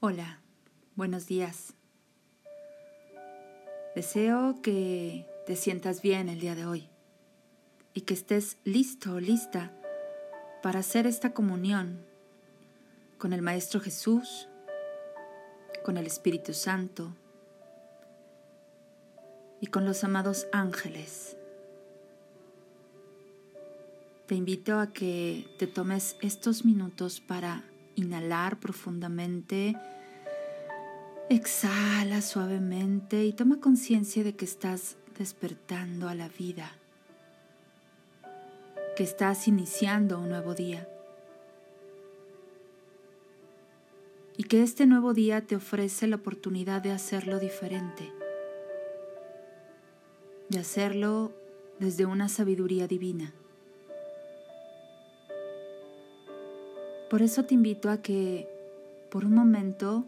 Hola, buenos días. Deseo que te sientas bien el día de hoy y que estés listo o lista para hacer esta comunión con el Maestro Jesús, con el Espíritu Santo y con los amados ángeles. Te invito a que te tomes estos minutos para inhalar profundamente. Exhala suavemente y toma conciencia de que estás despertando a la vida, que estás iniciando un nuevo día y que este nuevo día te ofrece la oportunidad de hacerlo diferente, de hacerlo desde una sabiduría divina. Por eso te invito a que por un momento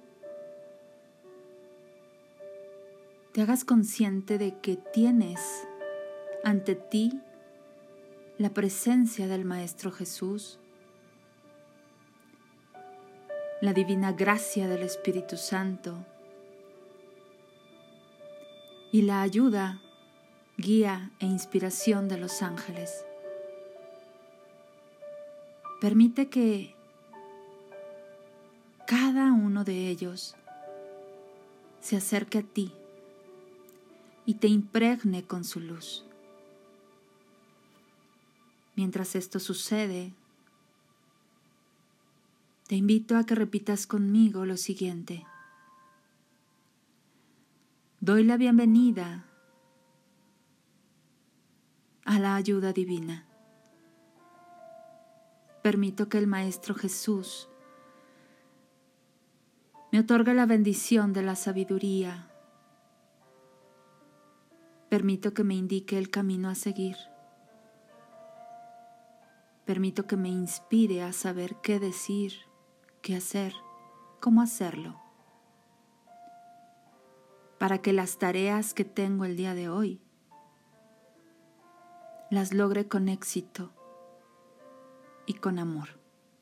te hagas consciente de que tienes ante ti la presencia del Maestro Jesús, la divina gracia del Espíritu Santo y la ayuda, guía e inspiración de los ángeles. Permite que cada uno de ellos se acerque a ti y te impregne con su luz. Mientras esto sucede, te invito a que repitas conmigo lo siguiente. Doy la bienvenida a la ayuda divina. Permito que el Maestro Jesús me otorgue la bendición de la sabiduría. Permito que me indique el camino a seguir. Permito que me inspire a saber qué decir, qué hacer, cómo hacerlo, para que las tareas que tengo el día de hoy las logre con éxito y con amor.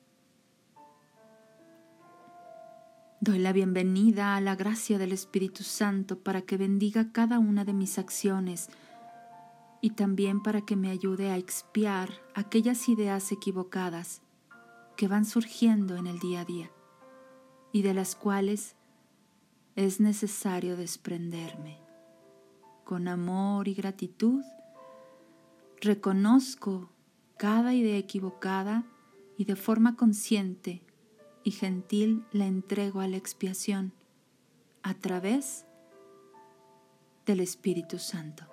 Doy la bienvenida a la gracia del Espíritu Santo para que bendiga cada una de mis acciones y también para que me ayude a expiar aquellas ideas equivocadas que van surgiendo en el día a día y de las cuales es necesario desprenderme. Con amor y gratitud, reconozco cada idea equivocada y de forma consciente y gentil la entrego a la expiación a través del Espíritu Santo.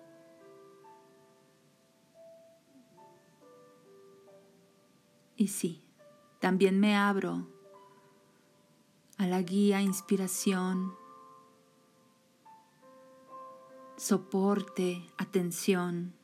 Y sí, también me abro a la guía, inspiración, soporte, atención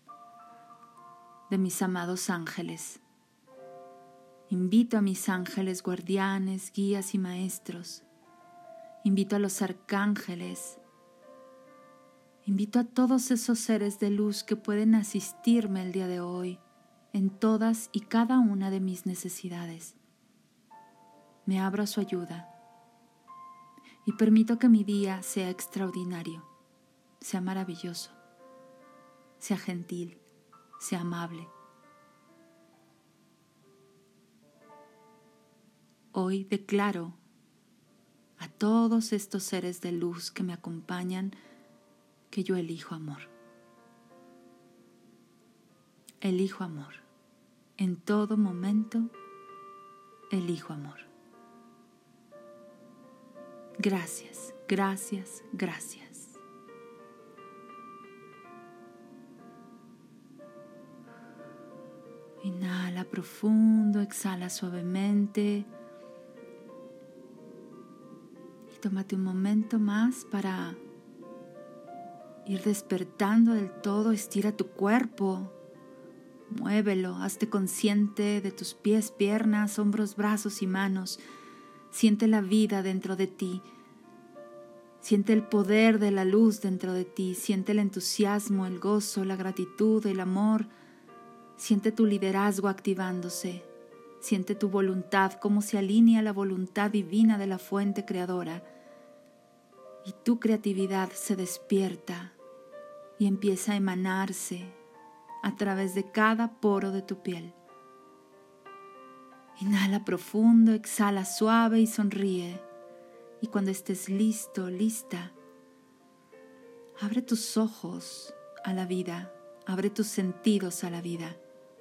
de mis amados ángeles. Invito a mis ángeles guardianes, guías y maestros. Invito a los arcángeles. Invito a todos esos seres de luz que pueden asistirme el día de hoy en todas y cada una de mis necesidades. Me abro a su ayuda y permito que mi día sea extraordinario, sea maravilloso, sea gentil, sea amable. Hoy declaro a todos estos seres de luz que me acompañan que yo elijo amor. Elijo amor. En todo momento, elijo amor. Gracias, gracias, gracias. Inhala profundo, exhala suavemente. Y tómate un momento más para ir despertando del todo. Estira tu cuerpo. Muévelo, hazte consciente de tus pies, piernas, hombros, brazos y manos. Siente la vida dentro de ti. Siente el poder de la luz dentro de ti. Siente el entusiasmo, el gozo, la gratitud, el amor. Siente tu liderazgo activándose. Siente tu voluntad como se alinea a la voluntad divina de la fuente creadora y tu creatividad se despierta y empieza a emanarse a través de cada poro de tu piel. Inhala profundo, exhala suave y sonríe. Y cuando estés listo, lista, abre tus ojos a la vida, abre tus sentidos a la vida.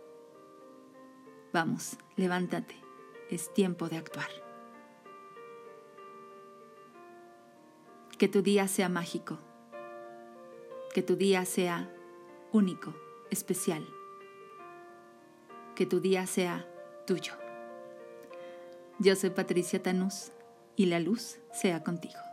Vamos, levántate, es tiempo de actuar. Que tu día sea mágico, que tu día sea único, especial, que tu día sea tuyo. Yo soy Patricia Tanús y la luz sea contigo.